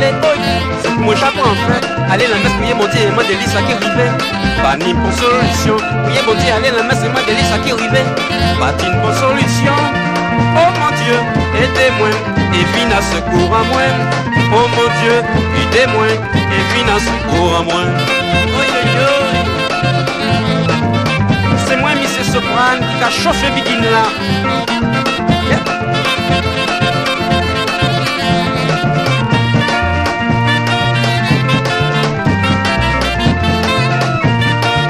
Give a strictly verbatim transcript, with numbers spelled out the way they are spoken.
Moi chaque en fait, allez la messe, prier mon Dieu et moi de lire ça qui arrivait. Pas ni pour solution, prier mon Dieu, allez la messe et moi de lire ça qui arrivait. Pas ni pour solution, oh mon Dieu, aidez-moi et viens à secours à moi. Oh mon Dieu, aidez-moi et viens à secours à moi. Oh yo yo, c'est moi, Monsieur Soprane, qui a chauffé Bikini là. Yeah.